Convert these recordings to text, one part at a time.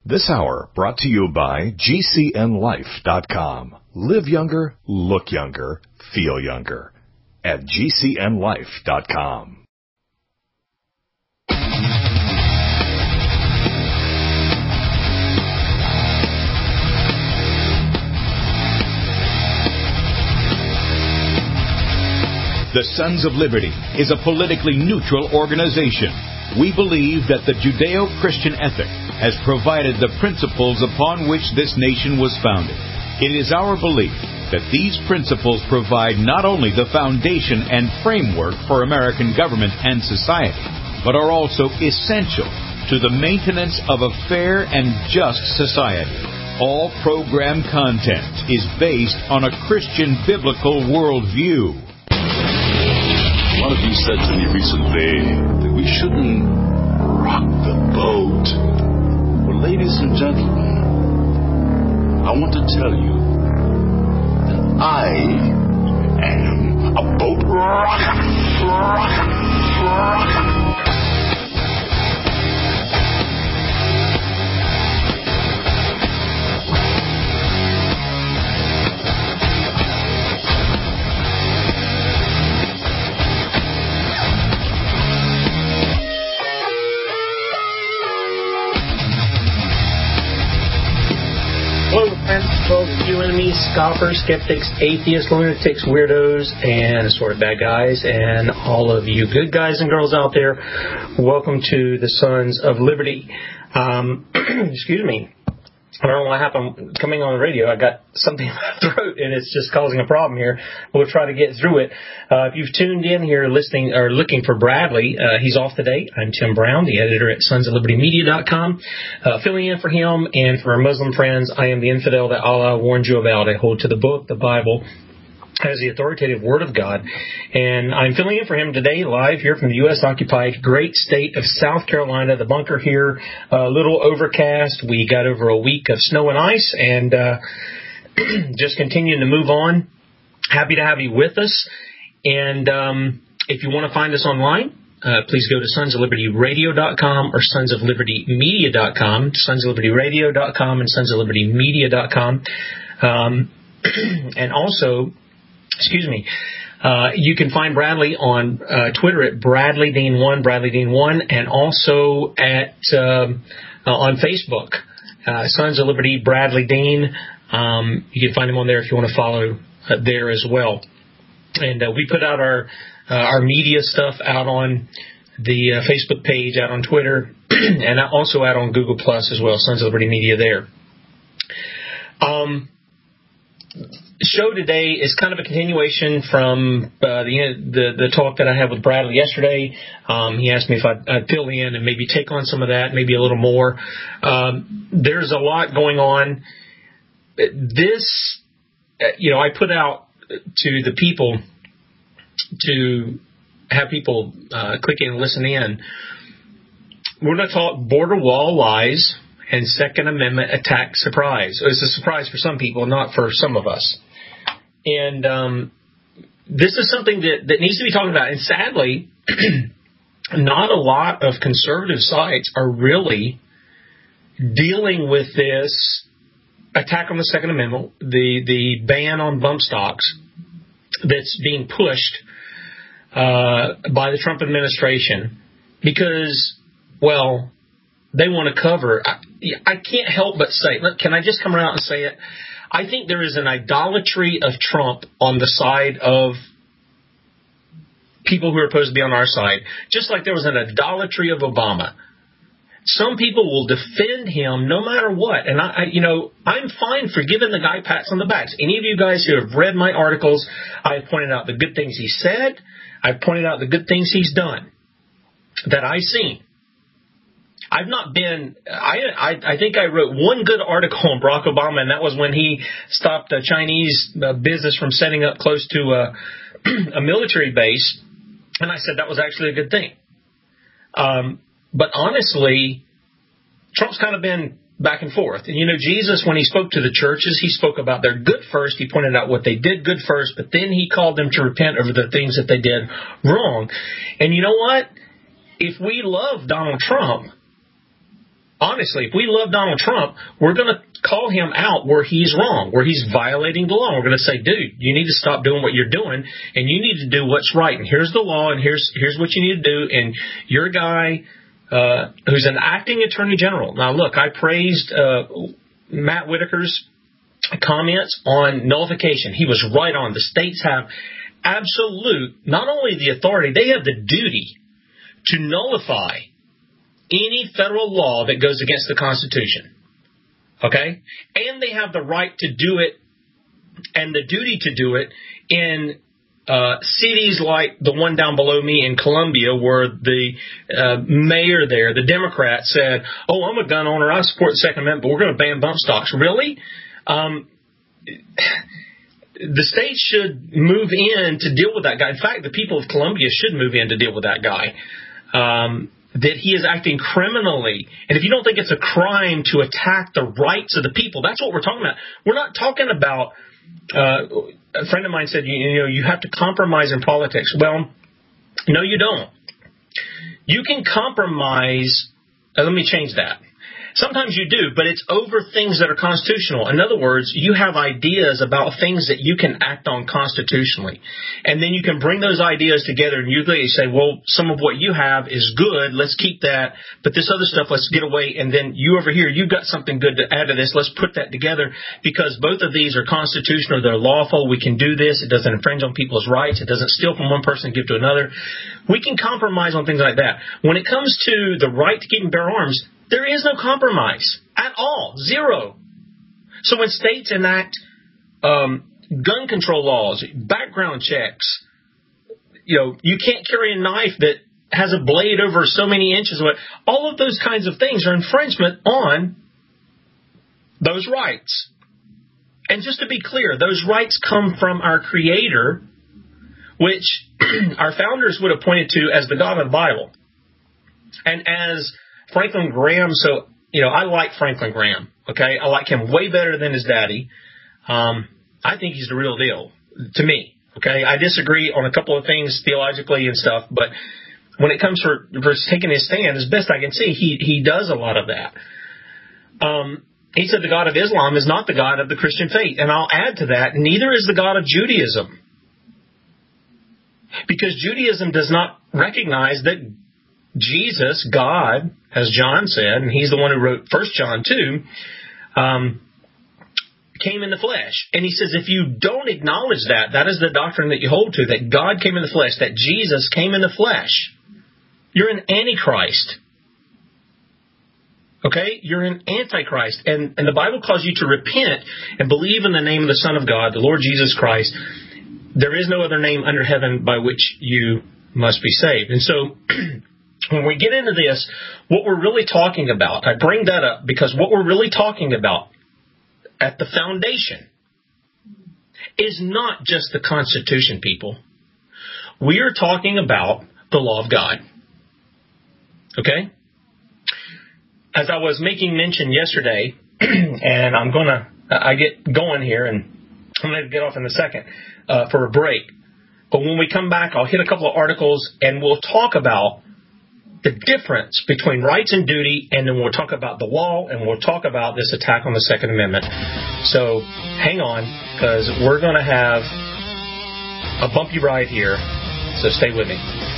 This hour brought to you by GCNLife.com. Live younger, look younger, feel younger at GCNLife.com. The Sons of Liberty is a politically neutral organization. We believe that the Judeo-Christian ethic has provided the principles upon which this nation was founded. It is our belief that these principles provide not only the foundation and framework for American government and society, but are also essential to the maintenance of a fair and just society. All program content is based on a Christian biblical worldview. One of you said to me recently that we shouldn't rock the boat. Well, ladies and gentlemen, I want to tell you that I am a boat rocker. Hello, friends, foes, you enemies, scoffers, skeptics, atheists, lunatics, weirdos, and assorted bad guys, and all of you good guys and girls out there. Welcome to the Sons of Liberty. Excuse me. I don't know what happened coming on the radio. I got something in my throat, and it's just causing a problem here. We'll try to get through it. If you've tuned in here listening or looking for Bradley, he's off today. I'm Tim Brown, the editor at sonsoflibertymedia.com. Filling in for him, and for our Muslim friends, I am the infidel that Allah warned you about. I hold to the book, the Bible, as the authoritative Word of God. And I'm filling in for him today live here from the U.S.-occupied great state of South Carolina. The bunker here, a little overcast. We got over a week of snow and ice, and just continuing to move on. Happy to have you with us. And if you want to find us online, please go to sonsoflibertyradio.com or sonsoflibertymedia.com, sonsoflibertyradio.com and sonsoflibertymedia.com. And also, you can find Bradley on Twitter at BradleyDean1, BradleyDean1, and also at on Facebook, Sons of Liberty, Bradley Dean. You can find him on there if you want to follow there as well. And we put out our media stuff out on the Facebook page, out on Twitter, and also out on Google Plus as well, Sons of Liberty Media there. Show today is kind of a continuation from the talk that I had with Bradley yesterday. He asked me if I'd fill in and maybe take on some of that, maybe a little more. There's a lot going on. This, I put out to the people to have people click in and listen in. We're going to talk border wall lies and Second Amendment attack surprise. It's a surprise for some people, not for some of us. And this is something that needs to be talked about. And sadly, not a lot of conservative sites are really dealing with this attack on the Second Amendment, the ban on bump stocks that's being pushed by the Trump administration because, well, they want to cover. I can't help but say, can I just come around and say it? I think there is an idolatry of Trump on the side of people who are supposed to be on our side, just like there was an idolatry of Obama. Some people will defend him no matter what, and I'm fine for giving the guy pats on the backs. Any of you guys who have read my articles, I have pointed out the good things he said. I've pointed out the good things he's done that I've seen. I've not been, I think I wrote one good article on Barack Obama, and that was when he stopped a Chinese business from setting up close to a military base, and I said that was actually a good thing. But honestly, Trump's kind of been back and forth. And Jesus, when he spoke to the churches, he spoke about their good first. He pointed out what they did good first, but then he called them to repent over the things that they did wrong. And you know what? If we love Donald Trump, honestly, if we love Donald Trump, we're going to call him out where he's wrong, where he's violating the law. We're going to say, dude, you need to stop doing what you're doing, and you need to do what's right. And here's the law, and here's what you need to do. And you're a guy who's an acting attorney general. Now, look, I praised Matt Whitaker's comments on nullification. He was right on. The states have absolute, not only the authority, they have the duty to nullify any federal law that goes against the Constitution. Okay? And they have the right to do it and the duty to do it in cities like the one down below me in Columbia, where the mayor there, the Democrat, said, oh, I'm a gun owner, I support the Second Amendment, but we're going to ban bump stocks. Really? The states should move in to deal with that guy. In fact, the people of Columbia should move in to deal with that guy. That he is acting criminally. And if you don't think it's a crime to attack the rights of the people, that's what we're talking about. We're not talking about, a friend of mine said, you have to compromise in politics. Well, no, you don't. You can compromise. Let me change that. Sometimes you do, but it's over things that are constitutional. In other words, you have ideas about things that you can act on constitutionally. And then you can bring those ideas together and you say, well, some of what you have is good. Let's keep that. But this other stuff, let's get away. And then you over here, you've got something good to add to this. Let's put that together because both of these are constitutional. They're lawful. We can do this. It doesn't infringe on people's rights. It doesn't steal from one person and give to another. We can compromise on things like that. When it comes to the right to keep and bear arms, there is no compromise at all. Zero. So when states enact gun control laws, background checks, you can't carry a knife that has a blade over so many inches. All of those kinds of things are infringement on those rights. And just to be clear, those rights come from our Creator, which our founders would have pointed to as the God of the Bible. And as Franklin Graham, I like Franklin Graham, okay? I like him way better than his daddy. I think he's the real deal, to me, okay? I disagree on a couple of things theologically and stuff, but when it comes for taking his stand, as best I can see, he does a lot of that. He said the God of Islam is not the God of the Christian faith, and I'll add to that, neither is the God of Judaism. Because Judaism does not recognize that Jesus, God, as John said, and he's the one who wrote 1 John 2, came in the flesh. And he says if you don't acknowledge that is the doctrine that you hold to, that God came in the flesh, that Jesus came in the flesh, you're an antichrist. Okay? You're an antichrist. And the Bible calls you to repent and believe in the name of the Son of God, the Lord Jesus Christ. There is no other name under heaven by which you must be saved. And so when we get into this, what we're really talking about, I bring that up because what we're really talking about at the foundation is not just the Constitution, people. We are talking about the law of God. Okay? As I was making mention yesterday, and I get going here, and I'm going to get off in a second for a break. But when we come back, I'll hit a couple of articles, and we'll talk about the difference between rights and duty, and then we'll talk about the law, and we'll talk about this attack on the Second Amendment. So hang on, because we're going to have a bumpy ride here, so stay with me.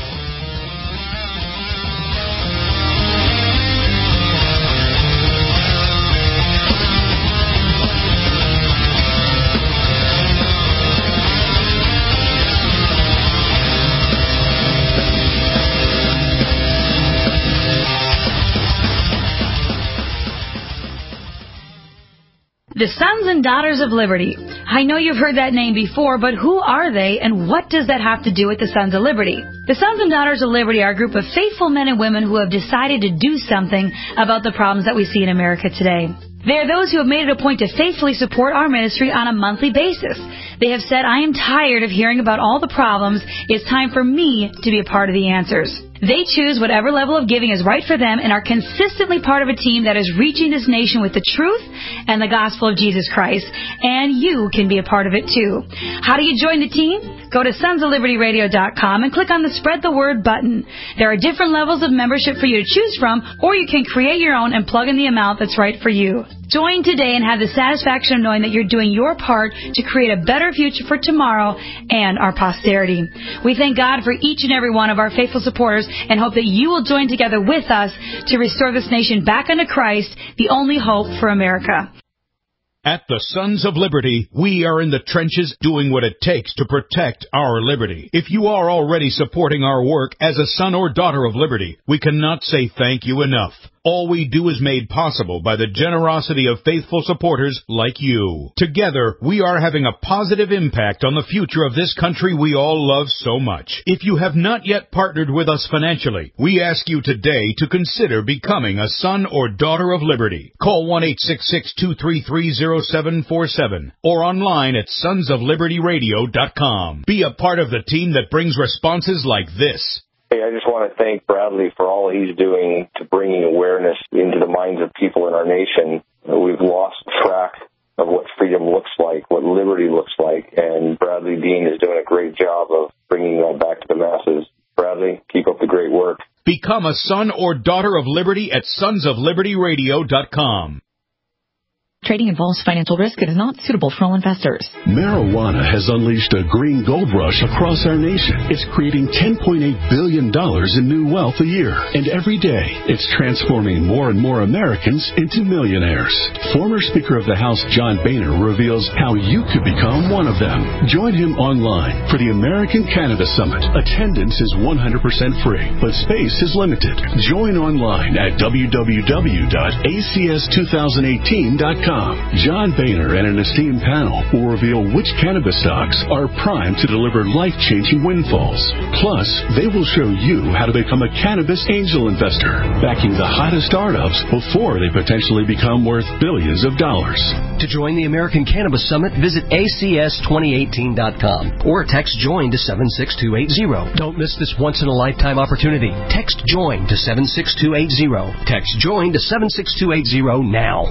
The Sons and Daughters of Liberty. I know you've heard that name before, but who are they and what does that have to do with the Sons of Liberty? The Sons and Daughters of Liberty are a group of faithful men and women who have decided to do something about the problems that we see in America today. They are those who have made it a point to faithfully support our ministry on a monthly basis. They have said, I am tired of hearing about all the problems. It's time for me to be a part of the answers. They choose whatever level of giving is right for them and are consistently part of a team that is reaching this nation with the truth and the gospel of Jesus Christ. And you can be a part of it too. How do you join the team? Go to sonsoflibertyradio.com and click on the Spread the Word button. There are different levels of membership for you to choose from, or you can create your own and plug in the amount that's right for you. Join today and have the satisfaction of knowing that you're doing your part to create a better future for tomorrow and our posterity. We thank God for each and every one of our faithful supporters and hope that you will join together with us to restore this nation back unto Christ, the only hope for America. At the Sons of Liberty, we are in the trenches doing what it takes to protect our liberty. If you are already supporting our work as a son or daughter of liberty, we cannot say thank you enough. All we do is made possible by the generosity of faithful supporters like you. Together, we are having a positive impact on the future of this country we all love so much. If you have not yet partnered with us financially, we ask you today to consider becoming a son or daughter of liberty. Call 1-866-233-0747 or online at sonsoflibertyradio.com. Be a part of the team that brings responses like this. Hey, I just want to thank Bradley for all he's doing to bringing awareness into the minds of people in our nation. We've lost track of what freedom looks like, what liberty looks like, and Bradley Dean is doing a great job of bringing that back to the masses. Bradley, keep up the great work. Become a son or daughter of liberty at sonsoflibertyradio.com. Trading involves financial risk. It is not suitable for all investors. Marijuana has unleashed a green gold rush across our nation. It's creating $10.8 billion in new wealth a year. And every day, it's transforming more and more Americans into millionaires. Former Speaker of the House John Boehner reveals how you could become one of them. Join him online for the American Cannabis Summit. Attendance is 100% free, but space is limited. Join online at www.acs2018.com. John Boehner and an esteemed panel will reveal which cannabis stocks are primed to deliver life-changing windfalls. Plus, they will show you how to become a cannabis angel investor, backing the hottest startups before they potentially become worth billions of dollars. To join the American Cannabis Summit, visit acs2018.com or text JOIN to 76280. Don't miss this once-in-a-lifetime opportunity. Text JOIN to 76280. Text JOIN to 76280 now.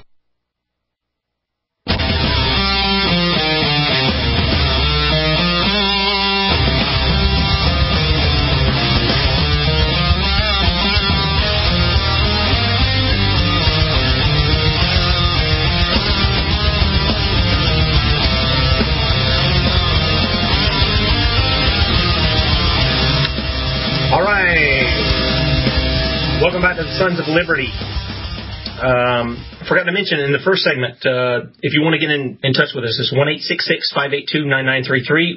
Welcome back to the Sons of Liberty. Forgot to mention in the first segment, if you want to get in touch with us, it's 1-866-582-9933,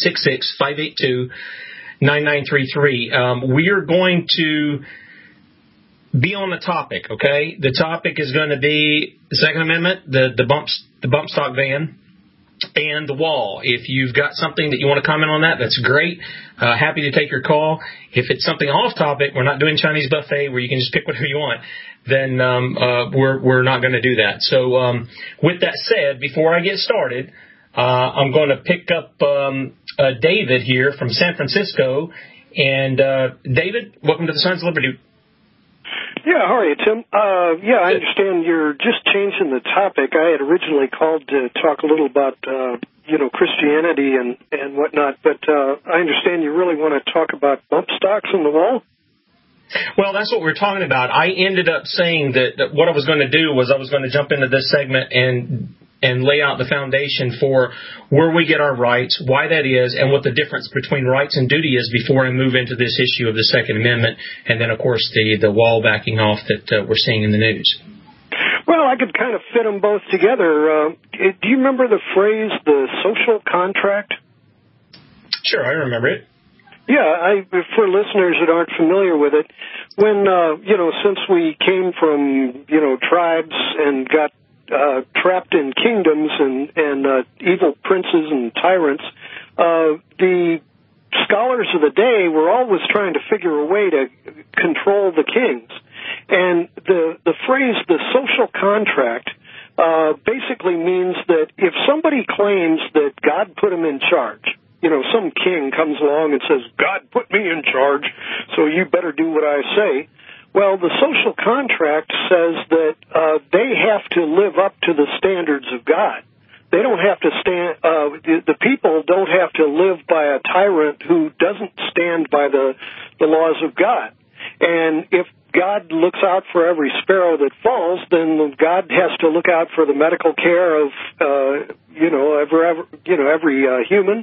1-866-582-9933. We are going to be on the topic, okay? The topic is going to be the Second Amendment, the bump stock ban, and the wall. If you've got something that you want to comment on that, that's great. Happy to take your call. If it's something off topic, we're not doing Chinese buffet where you can just pick whatever you want, then we're not going to do that. So with that said, before I get started, I'm going to pick up David here from San Francisco. And David, welcome to the Sons of Liberty. Yeah, how are you, Tim? I understand you're just changing the topic. I had originally called to talk a little about, Christianity and whatnot, but I understand you really want to talk about bump stocks on the wall? Well, that's what we're talking about. I ended up saying that what I was going to do was I was going to jump into this segment and lay out the foundation for where we get our rights, why that is, and what the difference between rights and duty is before I move into this issue of the Second Amendment, and then, of course, the wall backing off that we're seeing in the news. Well, I could kind of fit them both together. Do you remember the phrase, the social contract? Sure, I remember it. Yeah, for listeners that aren't familiar with it, when, since we came from, tribes and got trapped in kingdoms and evil princes and tyrants, the scholars of the day were always trying to figure a way to control the kings. And the phrase, the social contract, basically means that if somebody claims that God put him in charge, some king comes along and says, God put me in charge, so you better do what I say. Well, the social contract says that they have to live up to the standards of God. They don't have to the people don't have to live by a tyrant who doesn't stand by the laws of God. And if God looks out for every sparrow that falls, then God has to look out for the medical care of every human,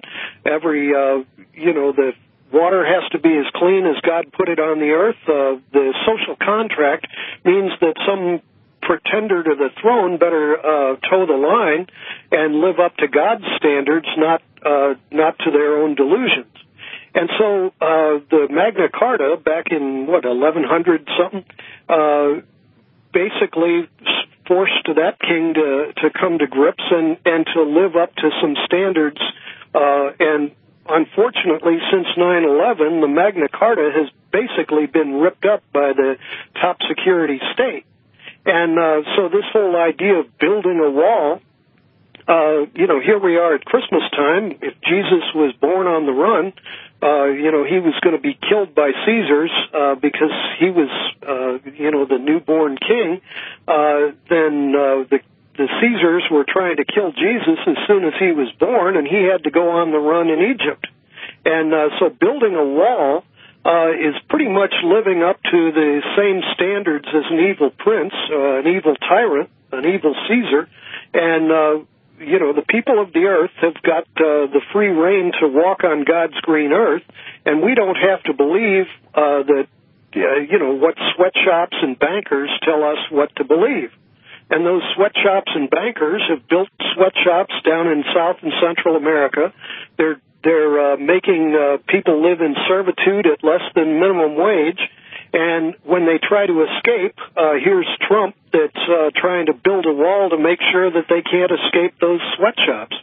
the water has to be as clean as God put it on the earth. The social contract means that some pretender to the throne better toe the line and live up to God's standards, not to their own delusions. And so the Magna Carta back in 1100 something basically forced that king to come to grips and to live up to some standards. And unfortunately, since 9/11, the Magna Carta has basically been ripped up by the top security state. And so this whole idea of building a wall, here we are at Christmas time. If Jesus was born on the run, he was going to be killed by Caesars because he was, the newborn king. Then the Caesars were trying to kill Jesus as soon as he was born, and he had to go on the run in Egypt. And so building a wall is pretty much living up to the same standards as an evil prince, an evil tyrant, an evil Caesar. And, the people of the earth have got the free rein to walk on God's green earth, and we don't have to believe that, what sweatshops and bankers tell us what to believe. And those sweatshops and bankers have built sweatshops down in South and Central America. They're making people live in servitude at less than minimum wage. And when they try to escape, here's Trump that's trying to build a wall to make sure that they can't escape those sweatshops.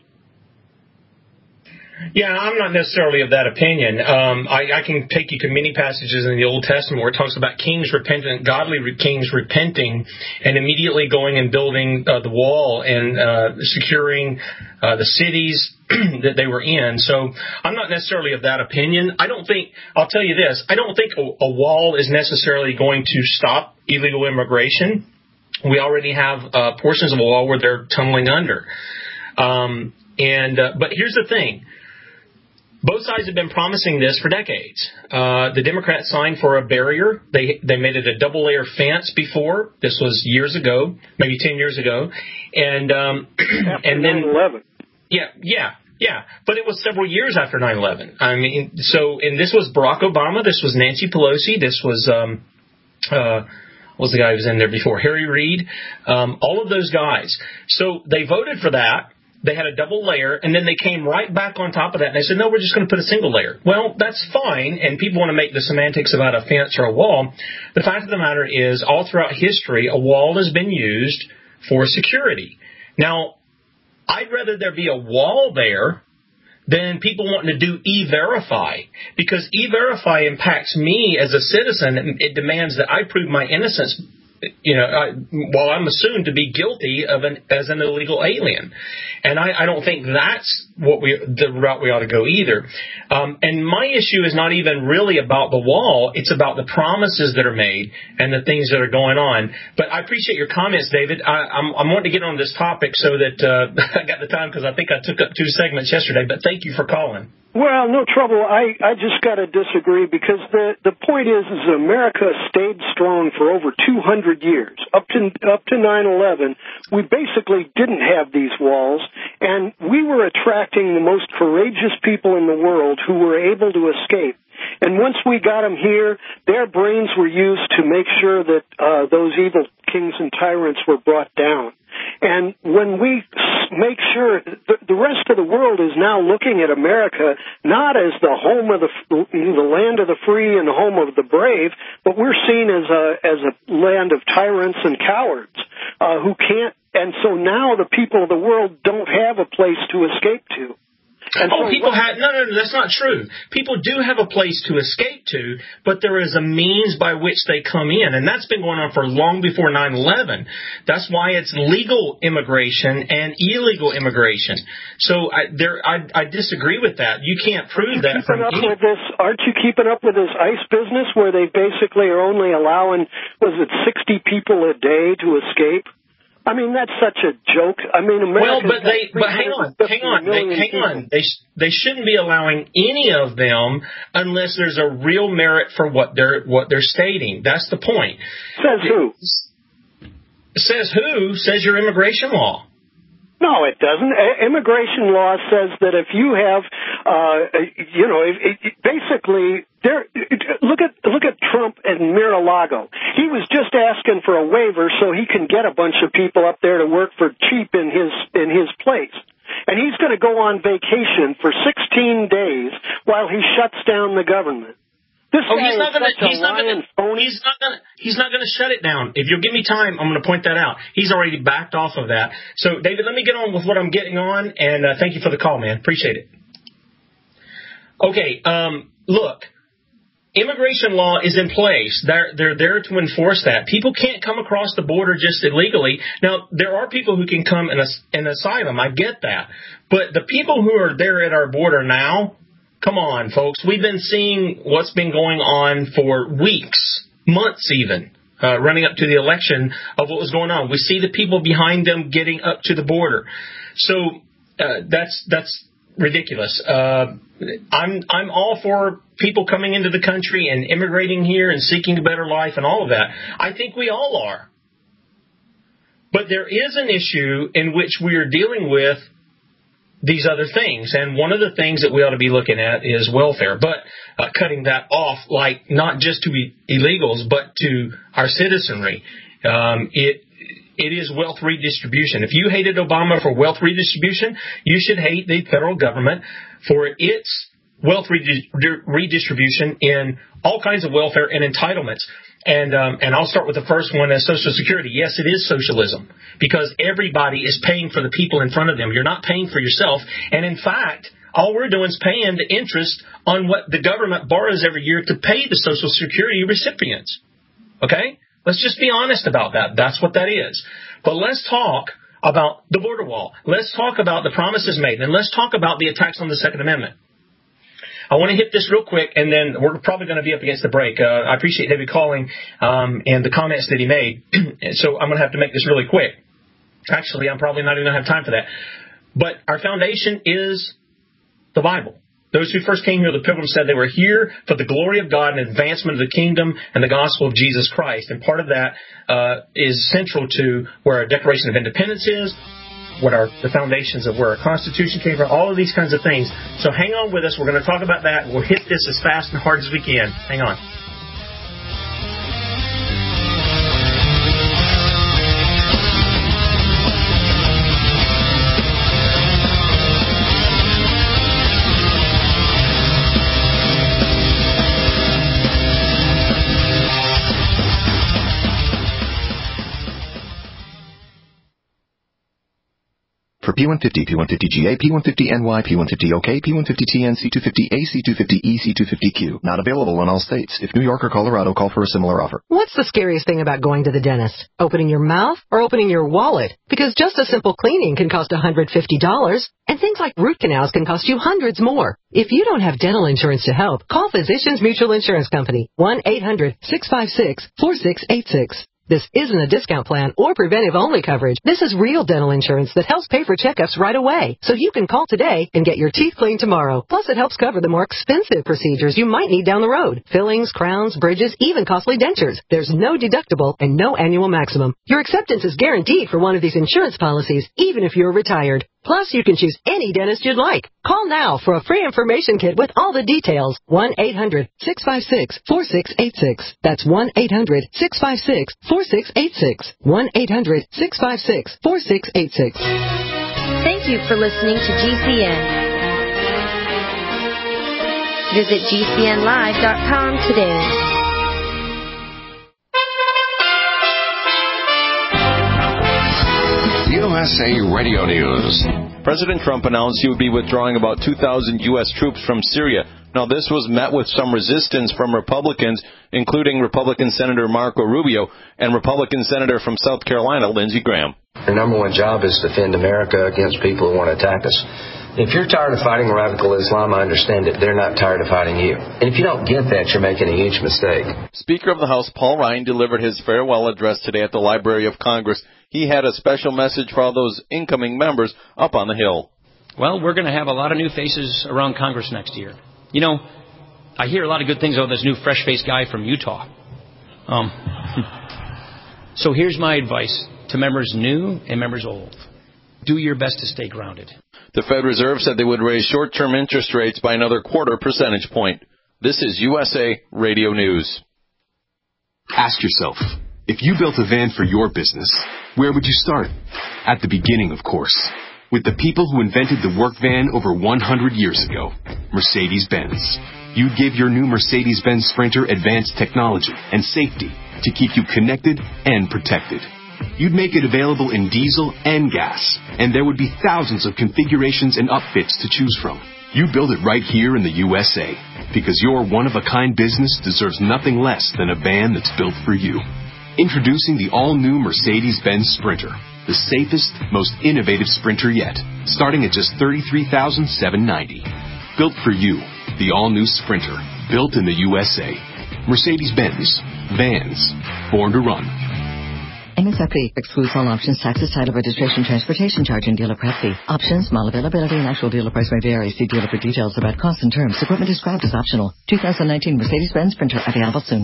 Yeah, I'm not necessarily of that opinion. I can take you to many passages in the Old Testament where it talks about kings repentant, godly kings repenting and immediately going and building the wall and securing the cities that they were in. So I'm not necessarily of that opinion. I'll tell you this, I don't think a wall is necessarily going to stop illegal immigration. We already have portions of a wall where they're tumbling under. But here's the thing. Both sides have been promising this for decades. The Democrats signed for a barrier. They made it a double-layer fence before. This was years ago, maybe 10 years ago. And then 9/11. Yeah. But it was several years after 9/11. I mean, and this was Barack Obama. This was Nancy Pelosi. This was what was the guy who was in there before? Harry Reid. All of those guys. So they voted for that. They had a double layer, and then they came right back on top of that, and they said, no, we're just going to put a single layer. Well, that's fine, and people want to make the semantics about a fence or a wall. The fact of the matter is, all throughout history, a wall has been used for security. Now, I'd rather there be a wall there than people wanting to do E-Verify, because E-Verify impacts me as a citizen. It demands that I prove my innocence, while I'm assumed to be guilty as an illegal alien. And I don't think that's the route we ought to go either. And my issue is not even really about the wall. It's about the promises that are made and the things that are going on. But I appreciate your comments, David. I'm wanting to get on this topic so that I got the time, because I think I took up 2 segments yesterday. But thank you for calling. Well, no trouble. I just got to disagree, because the point is America stayed strong for over 200 years. Up to 9/11, we basically didn't have these walls, and we were attracting the most courageous people in the world who were able to escape. And once we got them here, their brains were used to make sure that those evil kings and tyrants were brought down. And when we make sure, the rest of the world is now looking at America not as the home of the land of the free and the home of the brave, but we're seen as a land of tyrants and cowards who can't. And so now the people of the world don't have a place to escape to. No, that's not true. People do have a place to escape to, but there is a means by which they come in, and that's been going on for long before 9/11. That's why it's legal immigration and illegal immigration. So I disagree with that. You can't prove that from Aren't you keeping up with this ICE business where they basically are only allowing, 60 people a day to escape? I mean, that's such a joke. I mean, America. But hang on. They shouldn't be allowing any of them unless there's a real merit for what they're stating. That's the point. Says who? Says who? Says your immigration law. No, it doesn't. Immigration law says that if you have, basically, look at Trump and Mar-a-Lago. He was just asking for a waiver so he can get a bunch of people up there to work for cheap in his place. And he's going to go on vacation for 16 days while he shuts down the government. He's not going to shut it down. If you'll give me time, I'm going to point that out. He's already backed off of that. So, David, let me get on with what I'm getting on, and thank you for the call, man. Appreciate it. Okay, look, immigration law is in place. They're there to enforce that. People can't come across the border just illegally. Now, there are people who can come in asylum. I get that. But the people who are there at our border now, come on, folks. We've been seeing what's been going on for weeks, months even, running up to the election of what was going on. We see the people behind them getting up to the border. So that's ridiculous. I'm all for people coming into the country and immigrating here and seeking a better life and all of that. I think we all are. But there is an issue in which we are dealing with these other things. And one of the things that we ought to be looking at is welfare, but cutting that off, like not just to illegals, but to our citizenry. It is wealth redistribution. If you hated Obama for wealth redistribution, you should hate the federal government for its wealth redistribution in all kinds of welfare and entitlements. And I'll start with the first one as Social Security. Yes, it is socialism because everybody is paying for the people in front of them. You're not paying for yourself. And in fact, all we're doing is paying the interest on what the government borrows every year to pay the Social Security recipients. Okay? Let's just be honest about that. That's what that is. But let's talk about the border wall. Let's talk about the promises made. And let's talk about the attacks on the Second Amendment. I want to hit this real quick, and then we're probably going to be up against the break. I appreciate David calling and the comments that he made. So I'm going to have to make this really quick. Actually, I'm probably not even going to have time for that. But our foundation is the Bible. Those who first came here, the Pilgrims said they were here for the glory of God and advancement of the kingdom and the gospel of Jesus Christ. And part of that is central to where our Declaration of Independence is, what the foundations of where our Constitution came from, all of these kinds of things. So hang on with us. We're going to talk about that. We'll hit this as fast and hard as we can. Hang on. For P150, P150GA, P150NY, P150OK, P150TN, C250A, C250E, C250Q. Not available in all states. If New York or Colorado, call for a similar offer. What's the scariest thing about going to the dentist? Opening your mouth or opening your wallet? Because just a simple cleaning can cost $150, and things like root canals can cost you hundreds more. If you don't have dental insurance to help, call Physicians Mutual Insurance Company, 1-800-656-4686. This isn't a discount plan or preventive-only coverage. This is real dental insurance that helps pay for checkups right away. So you can call today and get your teeth cleaned tomorrow. Plus, it helps cover the more expensive procedures you might need down the road. Fillings, crowns, bridges, even costly dentures. There's no deductible and no annual maximum. Your acceptance is guaranteed for one of these insurance policies, even if you're retired. Plus, you can choose any dentist you'd like. Call now for a free information kit with all the details. 1-800-656-4686. That's 1-800-656-4686. 1-800-656-4686. Thank you for listening to GCN. Visit GCNlive.com today. You USA Radio News. President Trump announced he would be withdrawing about 2,000 U.S. troops from Syria. Now, this was met with some resistance from Republicans, including Republican Senator Marco Rubio and Republican Senator from South Carolina, Lindsey Graham. Our number one job is to defend America against people who want to attack us. If you're tired of fighting radical Islam, I understand it. They're not tired of fighting you. And if you don't get that, you're making a huge mistake. Speaker of the House Paul Ryan delivered his farewell address today at the Library of Congress. He had a special message for all those incoming members up on the Hill. Well, we're going to have a lot of new faces around Congress next year. You know, I hear a lot of good things about this new fresh-faced guy from Utah. So here's my advice to members new and members old. Do your best to stay grounded. The Fed Reserve said they would raise short-term interest rates by another 0.25 percentage point. This is USA Radio News. Ask yourself, if you built a van for your business, where would you start? At the beginning, of course, with the people who invented the work van over 100 years ago, Mercedes-Benz. You'd give your new Mercedes-Benz Sprinter advanced technology and safety to keep you connected and protected. You'd make it available in diesel and gas, and there would be thousands of configurations and upfits to choose from. You build it right here in the USA, because your one-of-a-kind business deserves nothing less than a van that's built for you. Introducing the all-new Mercedes-Benz Sprinter, the safest, most innovative Sprinter yet, starting at just $33,790. Built for you, the all-new Sprinter, built in the USA. Mercedes-Benz, vans, born to run. MSRP excludes all options, taxes, title, registration, transportation charge, and dealer prep fee. Options, model availability, and actual dealer price may vary. See dealer for details about costs and terms. Equipment described as optional. 2019 Mercedes-Benz Sprinter available soon.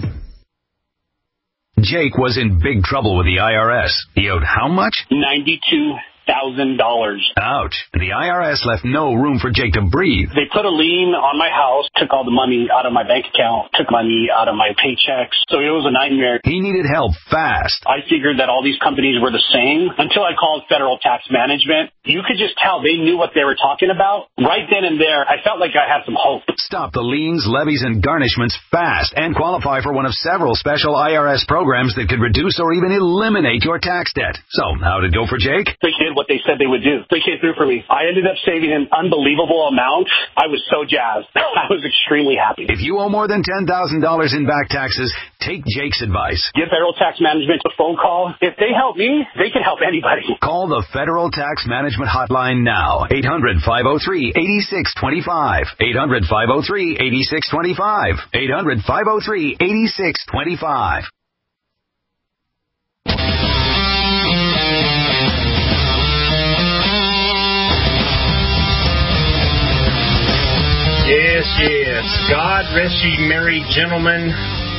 Jake was in big trouble with the IRS. He owed how much? $92,000. Ouch. The IRS left no room for Jake to breathe. They put a lien on my house, took all the money out of my bank account, took money out of my paychecks. So it was a nightmare. He needed help fast. I figured that all these companies were the same until I called Federal Tax Management. You could just tell they knew what they were talking about. Right then and there, I felt like I had some hope. Stop the liens, levies, and garnishments fast and qualify for one of several special IRS programs that could reduce or even eliminate your tax debt. So, how'd it go for Jake? They did what they said they would do. They came through for me. I ended up saving an unbelievable amount. I was so jazzed. I was extremely happy. If you owe more than $10,000 in back taxes, take Jake's advice. Give Federal Tax Management a phone call. If they help me, they can help anybody. Call the Federal Tax Management Hotline now. 800-503-8625. 800-503-8625. 800-503-8625. Yes. God rest ye merry gentlemen.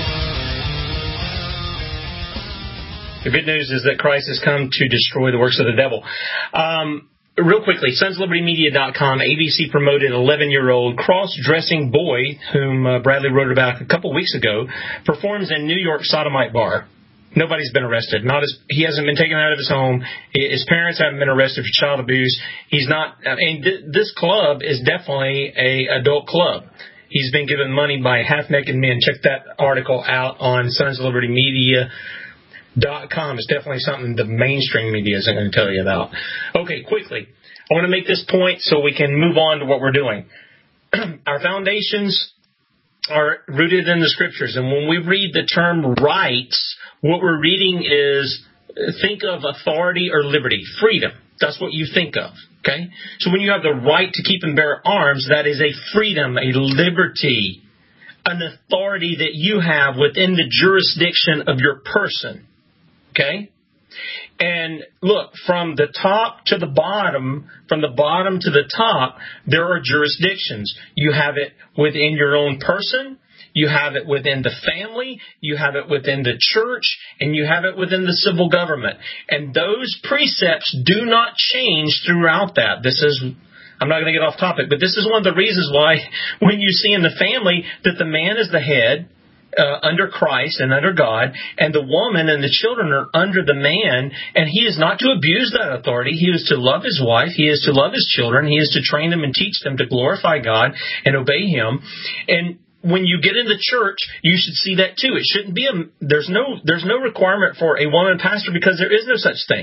The good news is that Christ has come to destroy the works of the devil. Real quickly, sonslibertymedia.com, ABC promoted an 11-year-old cross-dressing boy, whom Bradley wrote about a couple weeks ago, performs in New York sodomite bar. Nobody's been arrested. He hasn't been taken out of his home. His parents haven't been arrested for child abuse. He's not. This club is definitely a adult club. He's been given money by half-naked men. Check that article out on sonslibertymedia.com. It's definitely something the mainstream media isn't going to tell you about. Okay, quickly. I want to make this point so we can move on to what we're doing. Our foundations are rooted in the Scriptures, and when we read the term rights, what we're reading is, think of authority or liberty, freedom. That's what you think of, okay? So when you have the right to keep and bear arms, that is a freedom, a liberty, an authority that you have within the jurisdiction of your person, okay? And look, from the top to the bottom, from the bottom to the top, there are jurisdictions. You have it within your own person, you have it within the family, you have it within the church, and you have it within the civil government. And those precepts do not change throughout that. I'm not going to get off topic, but this is one of the reasons why when you see in the family that the man is the head, under Christ and under God, and the woman and the children are under the man, and he is not to abuse that authority. He is to love his wife. He is to love his children. He is to train them and teach them to glorify God and obey him. And when you get in the church, you should see that too. It shouldn't be there's no requirement for a woman pastor, because there is no such thing.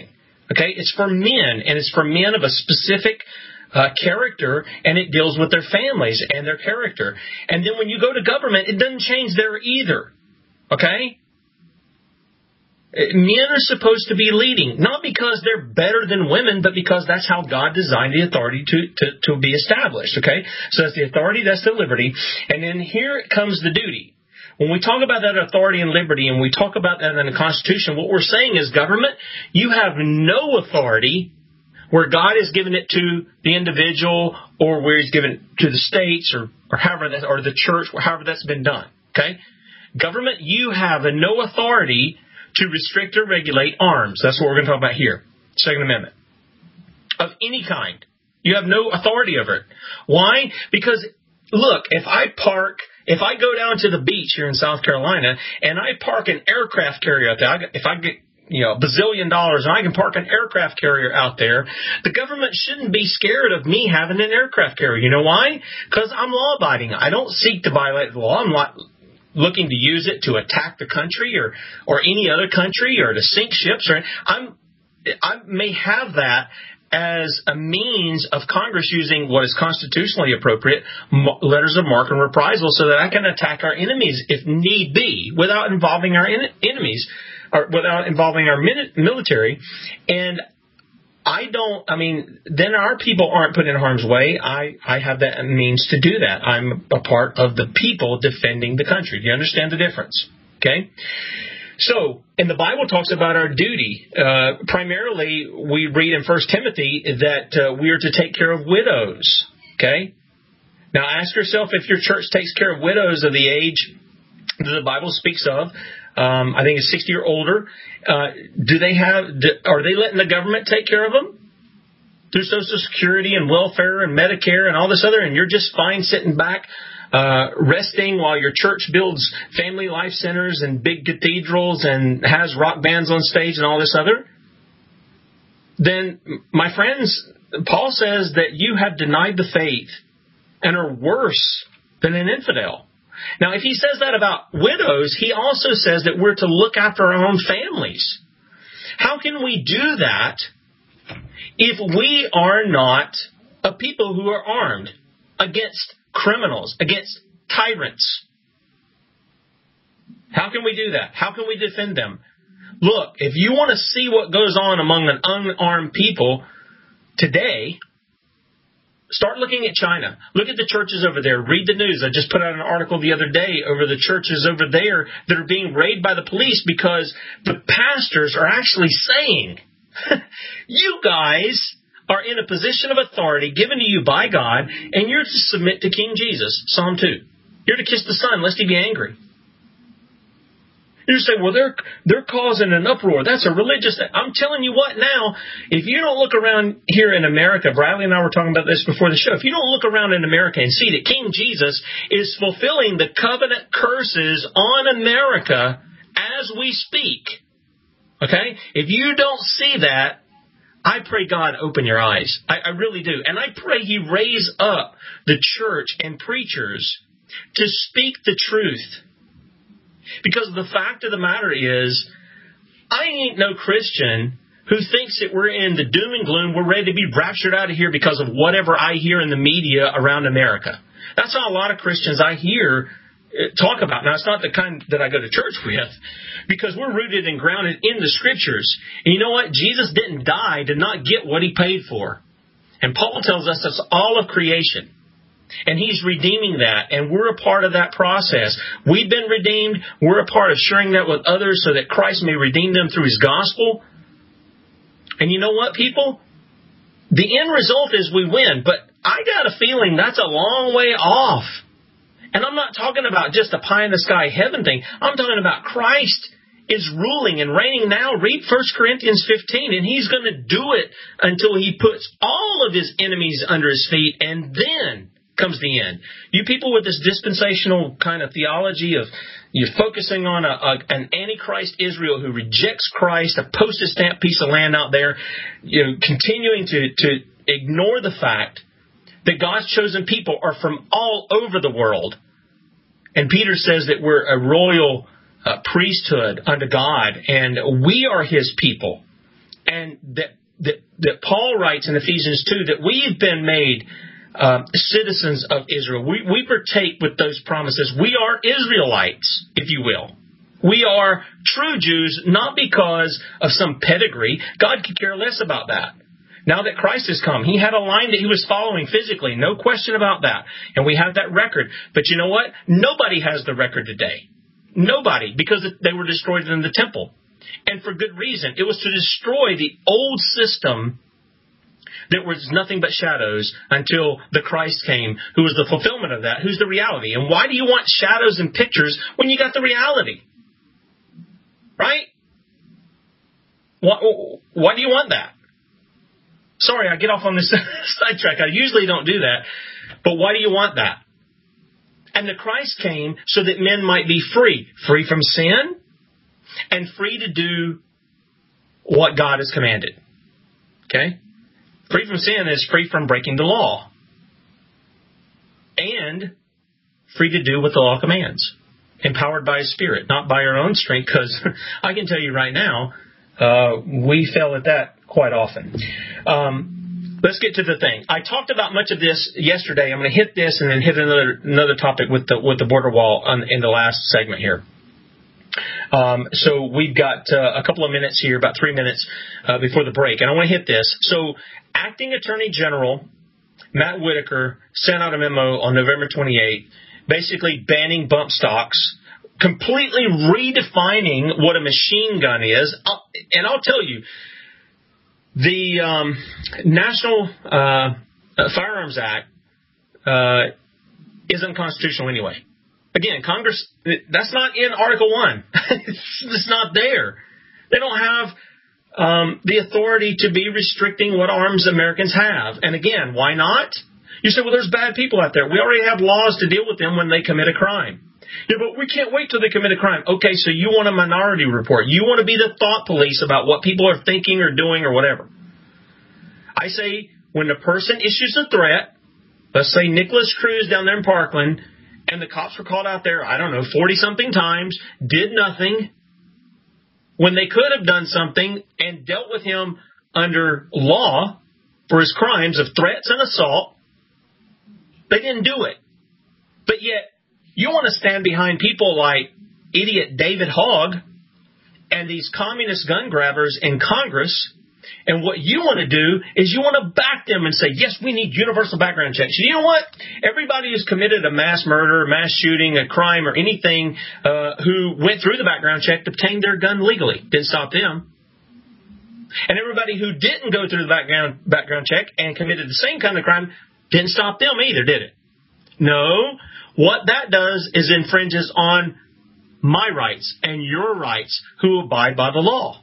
Okay? It's for men, and it's for men of a specific character, and it deals with their families and their character. And then when you go to government, it doesn't change there either. Okay? Men are supposed to be leading, not because they're better than women, but because that's how God designed the authority to be established. Okay? So that's the authority, that's the liberty. And then here comes the duty. When we talk about that authority and liberty, and we talk about that in the Constitution, what we're saying is, government, you have no authority where God has given it to the individual, or where He's given it to the states, or however that, or the church, or however that's been done. Okay? Government, you have no authority to restrict or regulate arms. That's what we're going to talk about here. Second Amendment. Of any kind. You have no authority over it. Why? Because, look, if I go down to the beach here in South Carolina, and I park an aircraft carrier out there, if I get $1 bazillion and I can park an aircraft carrier out there, the government shouldn't be scared of me having an aircraft carrier. You know why? Because I'm law-abiding. I don't seek to violate the law. I'm not looking to use it to attack the country or any other country, or to sink ships. I may have that as a means of Congress using what is constitutionally appropriate, letters of marque and reprisal, so that I can attack our enemies if need be, without involving our enemies, or without involving our military. And then our people aren't put in harm's way. I have that means to do that. I'm a part of the people defending the country. Do you understand the difference? Okay? So, and the Bible talks about our duty. Primarily, we read in 1 Timothy that we are to take care of widows. Okay? Now, ask yourself if your church takes care of widows of the age that the Bible speaks of. I think it's 60 or older. Are they letting the government take care of them through Social Security and welfare and Medicare and all this other, and you're just fine sitting back, resting while your church builds family life centers and big cathedrals and has rock bands on stage and all this other? Then, my friends, Paul says that you have denied the faith and are worse than an infidel. Now, if he says that about widows, he also says that we're to look after our own families. How can we do that if we are not a people who are armed against criminals, against tyrants? How can we do that? How can we defend them? Look, if you want to see what goes on among an unarmed people today, start looking at China. Look at the churches over there. Read the news. I just put out an article the other day over the churches over there that are being raided by the police because the pastors are actually saying, you guys are in a position of authority given to you by God, and you're to submit to King Jesus. Psalm 2. You're to kiss the Son, lest He be angry. You say, well, they're causing an uproar. That's a religious thing. I'm telling you what now, if you don't look around here in America, Bradley and I were talking about this before the show, if you don't look around in America and see that King Jesus is fulfilling the covenant curses on America as we speak, okay? If you don't see that, I pray God open your eyes. I really do. And I pray He raise up the church and preachers to speak the truth. Because the fact of the matter is, I ain't no Christian who thinks that we're in the doom and gloom, we're ready to be raptured out of here because of whatever I hear in the media around America. That's how a lot of Christians I hear talk about. Now, it's not the kind that I go to church with, because we're rooted and grounded in the Scriptures. And you know what? Jesus didn't die to not get what He paid for. And Paul tells us that's all of creation. And He's redeeming that, and we're a part of that process. We've been redeemed. We're a part of sharing that with others so that Christ may redeem them through His gospel. And you know what, people? The end result is we win, but I got a feeling that's a long way off. And I'm not talking about just a pie-in-the-sky heaven thing. I'm talking about Christ is ruling and reigning now. Read 1 Corinthians 15, and He's going to do it until He puts all of His enemies under His feet, and then comes the end. You people with this dispensational kind of theology of you're focusing on an antichrist Israel who rejects Christ, a postage stamp piece of land out there, continuing to ignore the fact that God's chosen people are from all over the world. And Peter says that we're a royal priesthood unto God, and we are His people. And that Paul writes in Ephesians 2 that we've been made citizens of Israel. We partake with those promises. We are Israelites, if you will. We are true Jews, not because of some pedigree. God could care less about that. Now that Christ has come, He had a line that He was following physically. No question about that. And we have that record. But you know what? Nobody has the record today. Nobody, because they were destroyed in the temple. And for good reason. It was to destroy the old system that was nothing but shadows until the Christ came, who was the fulfillment of that, who's the reality. And why do you want shadows and pictures when you got the reality? Right? Why do you want that? Sorry, I get off on this sidetrack. I usually don't do that. But why do you want that? And the Christ came so that men might be free. Free from sin and free to do what God has commanded. Okay? Free from sin is free from breaking the law. And free to do what the law commands. Empowered by His Spirit, not by our own strength, because I can tell you right now, we fail at that quite often. Let's get to the thing. I talked about much of this yesterday. I'm going to hit this and then hit another topic with the border wall in the last segment here. So we've got a couple of minutes here, about 3 minutes before the break, and I want to hit this. So Acting Attorney General Matt Whitaker sent out a memo on November 28th, basically banning bump stocks, completely redefining what a machine gun is. And I'll tell you, the National Firearms Act is unconstitutional anyway. Again, Congress, that's not in Article 1. It's not there. They don't have the authority to be restricting what arms Americans have. And again, why not? You say, well, there's bad people out there. We already have laws to deal with them when they commit a crime. Yeah, but we can't wait till they commit a crime. Okay, so you want a minority report. You want to be the thought police about what people are thinking or doing or whatever. I say when the person issues a threat, let's say Nicholas Cruz down there in Parkland, and the cops were called out there, 40-something times, did nothing, when they could have done something and dealt with him under law for his crimes of threats and assault, they didn't do it. But yet, you want to stand behind people like idiot David Hogg and these communist gun grabbers in Congress, and what you want to do is you want to back them and say, yes, we need universal background checks. You know what? Everybody who's committed a mass murder, mass shooting, a crime, or anything who went through the background check obtained their gun legally. Didn't stop them. And everybody who didn't go through the background check and committed the same kind of crime didn't stop them either, did it? No. What that does is infringes on my rights and your rights who abide by the law.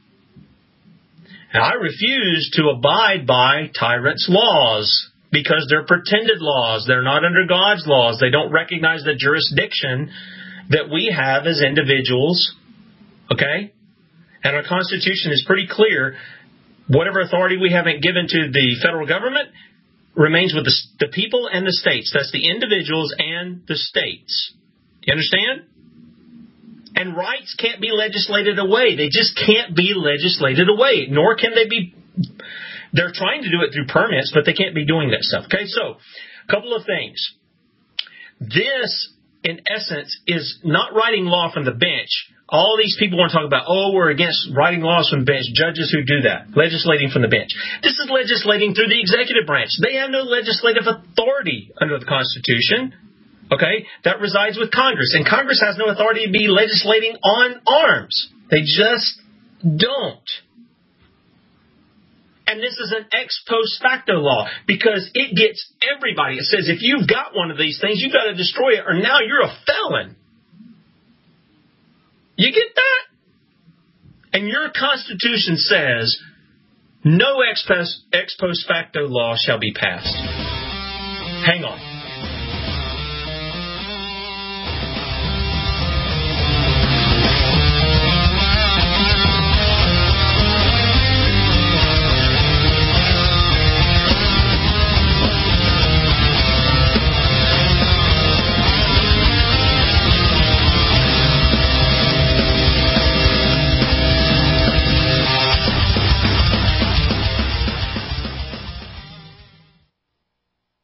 And I refuse to abide by tyrants' laws because they're pretended laws. They're not under God's laws. They don't recognize the jurisdiction that we have as individuals. Okay? And our Constitution is pretty clear. Whatever authority we haven't given to the federal government remains with the people and the states. That's the individuals and the states. You understand? And rights can't be legislated away. They just can't be legislated away. Nor can they be... They're trying to do it through permits, but they can't be doing that stuff. Okay, so, a couple of things. This, in essence, is not writing law from the bench. All these people want to talk about, we're against writing laws from the bench, judges who do that, legislating from the bench. This is legislating through the executive branch. They have no legislative authority under the Constitution. Okay? That resides with Congress. And Congress has no authority to be legislating on arms. They just don't. And this is an ex post facto law because it gets everybody. It says if you've got one of these things, you've got to destroy it or now you're a felon. You get that? And your Constitution says no ex post facto law shall be passed. Hang on.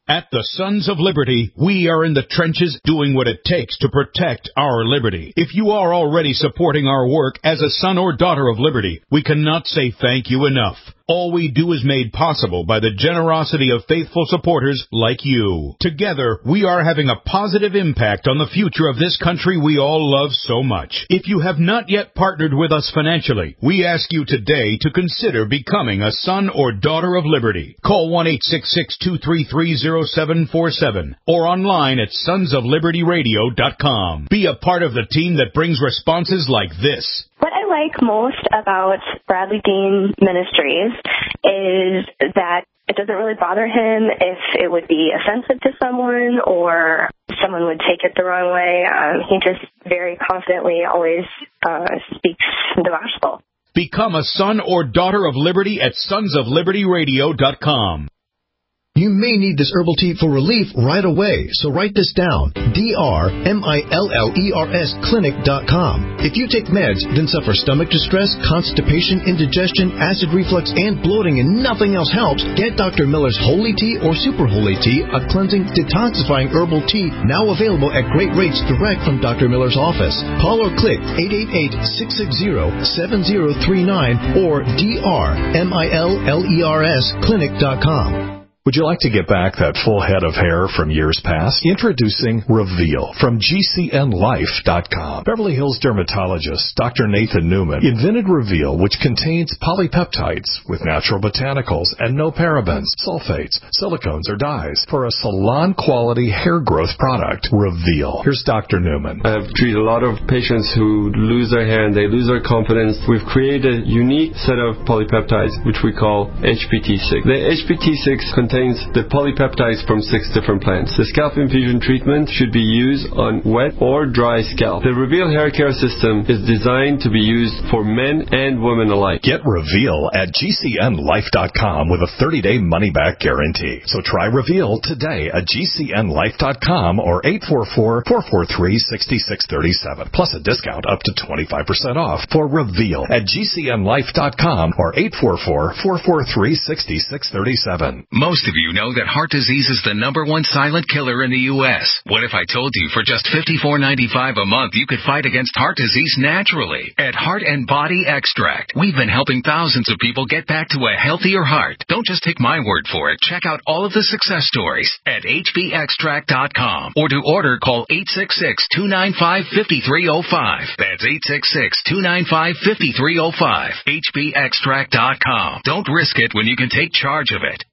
At the Sons of Liberty, we are in the trenches doing what it takes to protect our liberty. If you are already supporting our work as a son or daughter of liberty, we cannot say thank you enough. All we do is made possible by the generosity of faithful supporters like you. Together, we are having a positive impact on the future of this country we all love so much. If you have not yet partnered with us financially, we ask you today to consider becoming a son or daughter of liberty. Call 1-866-233-0747 or online at sonsoflibertyradio.com. Be a part of the team that brings responses like this. What I like most about Bradley Dean Ministries is that it doesn't really bother him if it would be offensive to someone or someone would take it the wrong way. He just very confidently always speaks the gospel. Become a son or daughter of liberty at sonsoflibertyradio.com. You may need this herbal tea for relief right away, so write this down. DRMILLERS clinic.com. If you take meds, then suffer stomach distress, constipation, indigestion, acid reflux, and bloating, and nothing else helps, get Dr. Miller's Holy Tea or Super Holy Tea, a cleansing, detoxifying herbal tea now available at great rates direct from Dr. Miller's office. Call or click 888-660-7039 or DRMILLERS clinic.com. Would you like to get back that full head of hair from years past? Introducing Reveal from GCNLife.com. Beverly Hills dermatologist Dr. Nathan Newman invented Reveal, which contains polypeptides with natural botanicals and no parabens, sulfates, silicones, or dyes for a salon-quality hair growth product. Reveal. Here's Dr. Newman. I've treated a lot of patients who lose their hair and they lose their confidence. We've created a unique set of polypeptides, which we call HPT6. The HPT6 contains the polypeptides from 6 different plants. The scalp infusion treatment should be used on wet or dry scalp. The Reveal hair care system is designed to be used for men and women alike. Get Reveal at GCNLife.com with a 30-day money-back guarantee. So try Reveal today at GCNLife.com or 844-443-6637. Plus a discount up to 25% off for Reveal at GCNLife.com or 844-443-6637. Most of you know that heart disease is the #1 silent killer in the U.S. What if I told you for just $54.95 a month you could fight against heart disease naturally? At Heart and Body Extract, we've been helping thousands of people get back to a healthier heart. Don't just take my word for it. Check out all of the success stories at hbextract.com. Or to order, call 866-295-5305. That's 866-295-5305. hbextract.com. Don't risk it when you can take charge of it.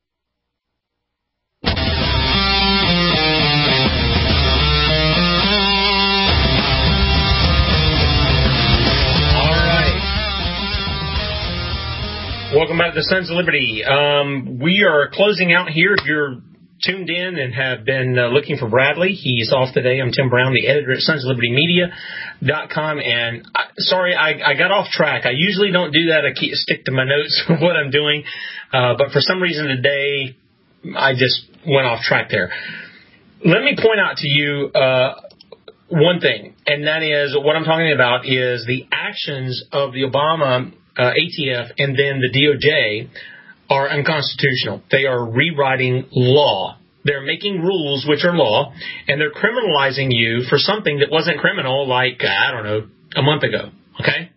Welcome back to the Sons of Liberty. We are closing out here. If you're tuned in and have been looking for Bradley, he's off today. I'm Tim Brown, the editor at sonsoflibertymedia.com. And sorry, I got off track. I usually don't do that. I stick to my notes of what I'm doing. But for some reason today, I just went off track there. Let me point out to you one thing, and that is what I'm talking about is the actions of the Obama ATF and then the DOJ are unconstitutional. They are rewriting law. They're making rules which are law, and they're criminalizing you for something that wasn't criminal like, I don't know, a month ago. Okay?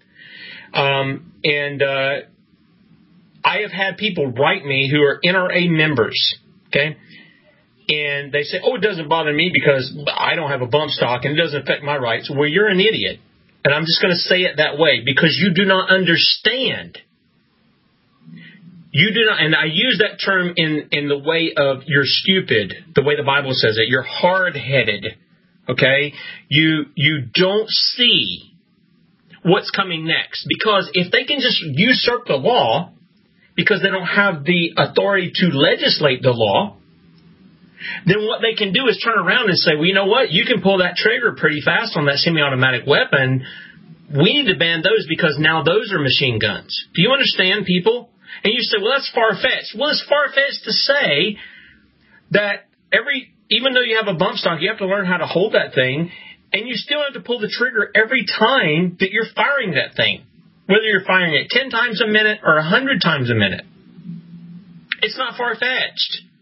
I have had people write me who are NRA members, okay? And they say, it doesn't bother me because I don't have a bump stock and it doesn't affect my rights. Well, you're an idiot. And I'm just going to say it that way because you do not understand. You do not, and I use that term in the way of you're stupid, the way the Bible says it. You're hard-headed, okay? You don't see what's coming next. Because if they can just usurp the law, because they don't have the authority to legislate the law, then what they can do is turn around and say, well, you know what? You can pull that trigger pretty fast on that semi-automatic weapon. We need to ban those because now those are machine guns. Do you understand, people? And you say, well, that's far-fetched. Well, it's far-fetched to say that even though you have a bump stock, you have to learn how to hold that thing, and you still have to pull the trigger every time that you're firing that thing. Whether you're firing it 10 times a minute or 100 times a minute. It's not far-fetched.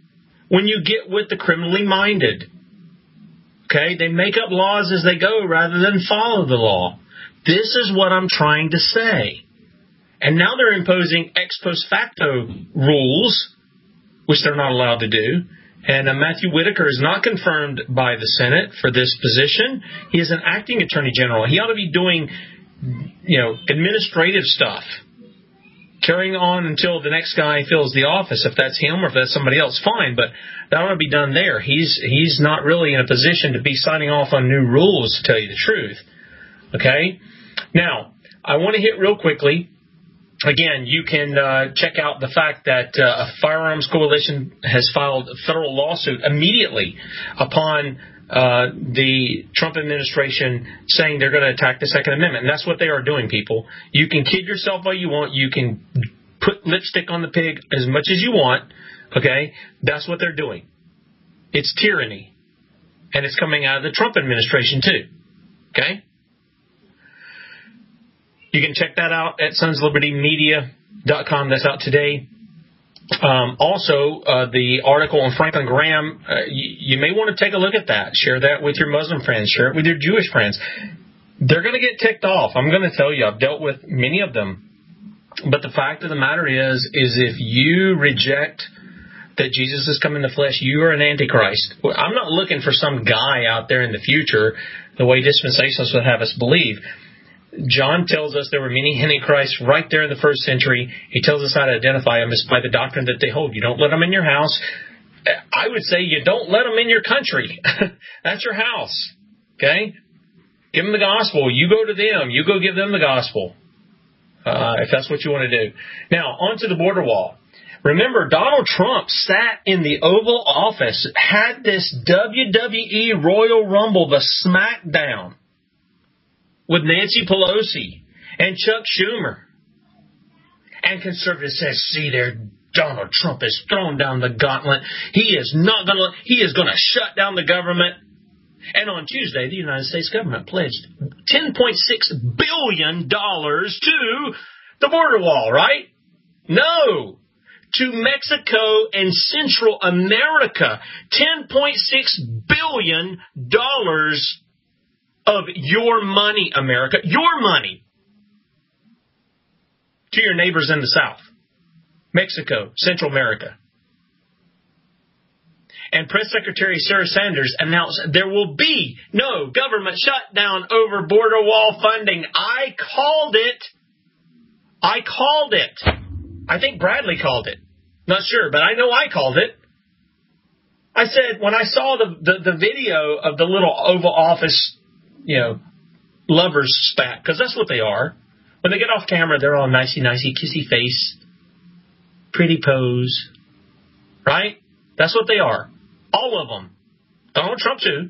when you get with the criminally minded. Okay? They make up laws as they go rather than follow the law. This is what I'm trying to say. And now they're imposing ex post facto rules, which they're not allowed to do. And Matthew Whitaker is not confirmed by the Senate for this position. He is an acting attorney general. He ought to be doing, administrative stuff, carrying on until the next guy fills the office. If that's him or if that's somebody else, fine. But that ought to be done there. He's not really in a position to be signing off on new rules, to tell you the truth. Okay? Now, I want to hit real quickly. Again, you can check out the fact that a Firearms Coalition has filed a federal lawsuit immediately upon the Trump administration saying they're going to attack the Second Amendment. And that's what they are doing, people. You can kid yourself all you want. You can put lipstick on the pig as much as you want. Okay? That's what they're doing. It's tyranny. And it's coming out of the Trump administration, too. Okay? You can check that out at sonslibertymedia.com. That's out today. Also, the article on Franklin Graham, you may want to take a look at that. Share that with your Muslim friends. Share it with your Jewish friends. They're going to get ticked off. I'm going to tell you, I've dealt with many of them. But the fact of the matter is if you reject that Jesus has come in the flesh, you are an antichrist. I'm not looking for some guy out there in the future, the way dispensationalists would have us believe. John tells us there were many antichrists right there in the first century. He tells us how to identify them. It's by the doctrine that they hold. You don't let them in your house. I would say you don't let them in your country. That's your house. Okay? Give them the gospel. You go to them. You go give them the gospel. If that's what you want to do. Now, on to the border wall. Remember, Donald Trump sat in the Oval Office, had this WWE Royal Rumble, the SmackDown, with Nancy Pelosi and Chuck Schumer. And conservatives says, see there, Donald Trump has thrown down the gauntlet. He is going to shut down the government. And on Tuesday, the United States government pledged $10.6 billion to the border wall, right? No. To Mexico and Central America. $10.6 billion of your money, America, your money, to your neighbors in the South, Mexico, Central America. And Press Secretary Sarah Sanders announced there will be no government shutdown over border wall funding. I called it. I think Bradley called it. Not sure, but I know I called it. I said, when I saw the video of the little Oval Office, lovers spat, because that's what they are. When they get off camera, they're all nicey, kissy face, pretty pose, right? That's what they are. All of them. Donald Trump, too.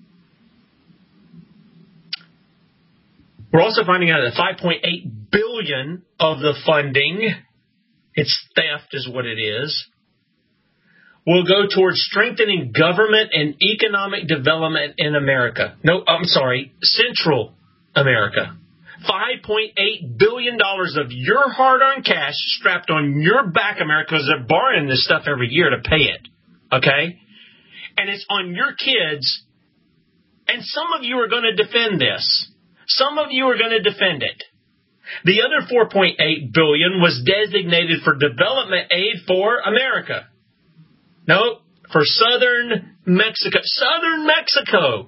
We're also finding out that $5.8 billion of the funding, it's theft is what it is, will go towards strengthening government and economic development in America. No, I'm sorry, Central America. $5.8 billion of your hard-earned cash strapped on your back, America, because they're borrowing this stuff every year to pay it. Okay? And it's on your kids. And some of you are going to defend this. Some of you are going to defend it. The other $4.8 billion was designated for development aid for America. No, for Southern Mexico. Southern Mexico.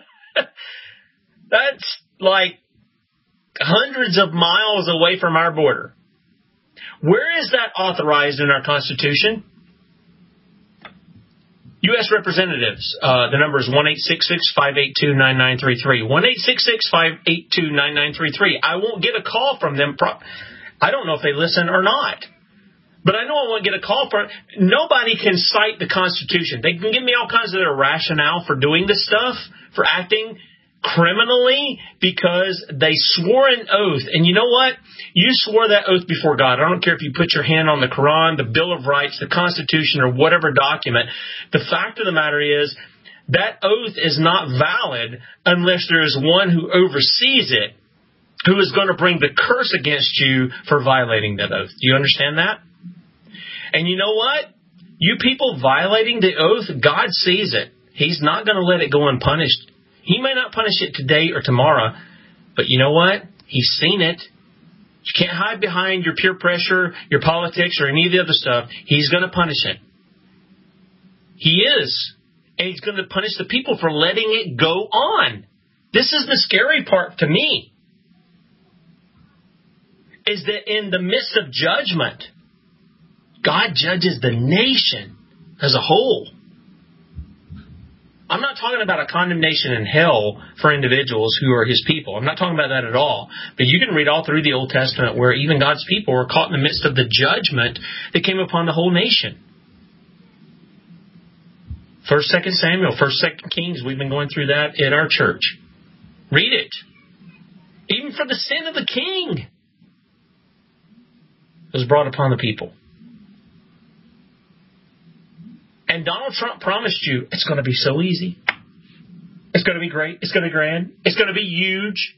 That's like hundreds of miles away from our border. Where is that authorized in our Constitution? U.S. Representatives, the number is 1-866-582-9933. 1-866-582-9933. I won't get a call from them. I don't know if they listen or not. But I know I won't get a call for it. Nobody can cite the Constitution. They can give me all kinds of their rationale for doing this stuff, for acting criminally, because they swore an oath. And you know what? You swore that oath before God. I don't care if you put your hand on the Quran, the Bill of Rights, the Constitution, or whatever document. The fact of the matter is that oath is not valid unless there is one who oversees it, who is going to bring the curse against you for violating that oath. Do you understand that? And you know what? You people violating the oath, God sees it. He's not going to let it go unpunished. He may not punish it today or tomorrow, but you know what? He's seen it. You can't hide behind your peer pressure, your politics, or any of the other stuff. He's going to punish it. He is. And He's going to punish the people for letting it go on. This is the scary part to me. Is that in the midst of judgment, God judges the nation as a whole. I'm not talking about a condemnation in hell for individuals who are His people. I'm not talking about that at all. But you can read all through the Old Testament where even God's people were caught in the midst of the judgment that came upon the whole nation. 1st, 2nd Samuel, 1st, 2nd Kings, we've been going through that at our church. Read it. Even for the sin of the king, it was brought upon the people. And Donald Trump promised you it's going to be so easy. It's going to be great. It's going to be grand. It's going to be huge.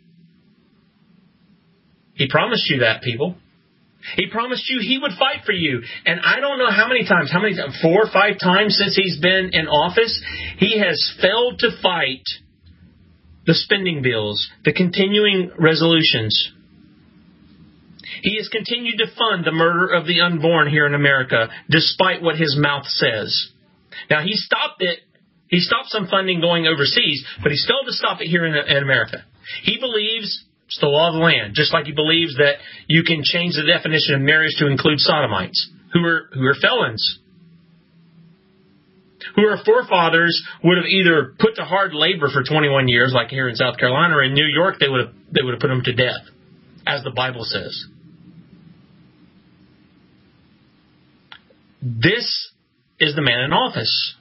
He promised you that, people. He promised you He would fight for you. And I don't know how many times, 4 or 5 times since He's been in office, He has failed to fight the spending bills, the continuing resolutions. He has continued to fund the murder of the unborn here in America, despite what His mouth says. Now, He stopped it. He stopped some funding going overseas, but He failed to stop it here in America. He believes it's the law of the land, just like He believes that you can change the definition of marriage to include sodomites, who are felons, who our forefathers would have either put to hard labor for 21 years, like here in South Carolina, or in New York, they would have put them to death, as the Bible says. This is the man in office.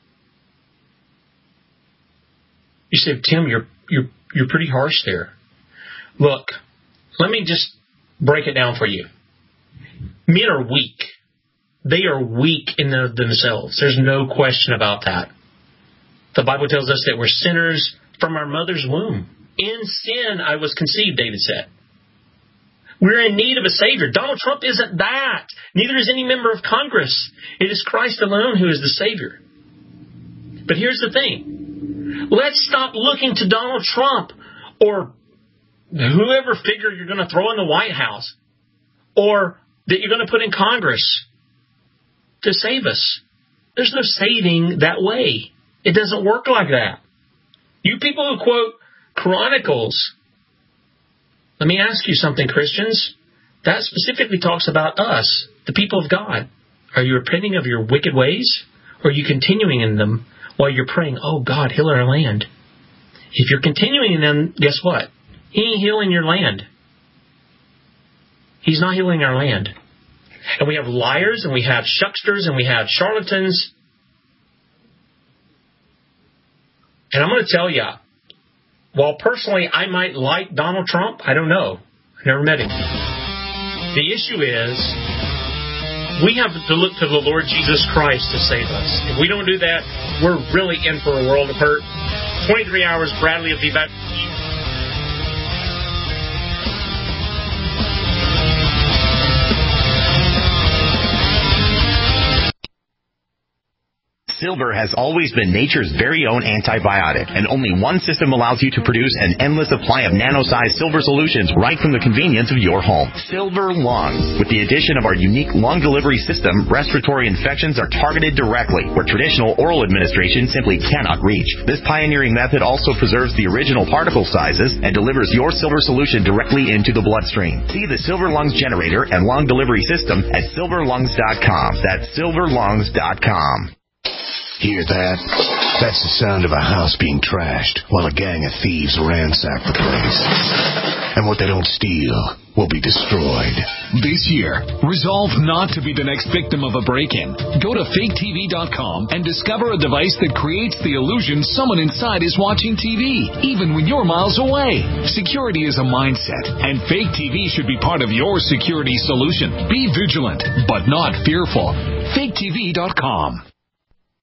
You say, Tim, you're pretty harsh there. Look, let me just break it down for you. Men are weak. They are weak in themselves. There's no question about that. The Bible tells us that we're sinners from our mother's womb. In sin I was conceived, David said. We're in need of a Savior. Donald Trump isn't that. Neither is any member of Congress. It is Christ alone who is the Savior. But here's the thing. Let's stop looking to Donald Trump or whoever figure you're going to throw in the White House or that you're going to put in Congress to save us. There's no saving that way. It doesn't work like that. You people who quote Chronicles, let me ask you something, Christians. That specifically talks about us, the people of God. Are you repenting of your wicked ways? Or are you continuing in them while you're praying, oh God, heal our land? If you're continuing in them, guess what? He ain't healing your land. He's not healing our land. And we have liars, and we have shucksters, and we have charlatans. And I'm going to tell you, while personally I might like Donald Trump, I don't know. I never met him. The issue is, we have to look to the Lord Jesus Christ to save us. If we don't do that, we're really in for a world of hurt. 23 hours, Bradley will be back. Silver has always been nature's very own antibiotic, and only one system allows you to produce an endless supply of nano-sized silver solutions right from the convenience of your home. Silver Lungs. With the addition of our unique lung delivery system, respiratory infections are targeted directly, where traditional oral administration simply cannot reach. This pioneering method also preserves the original particle sizes and delivers your silver solution directly into the bloodstream. See the Silver Lungs generator and lung delivery system at silverlungs.com. That's silverlungs.com. Hear that? That's the sound of a house being trashed while a gang of thieves ransack the place. And what they don't steal will be destroyed. This year, resolve not to be the next victim of a break-in. Go to faketv.com and discover a device that creates the illusion someone inside is watching TV, even when you're miles away. Security is a mindset, and Fake TV should be part of your security solution. Be vigilant, but not fearful. faketv.com.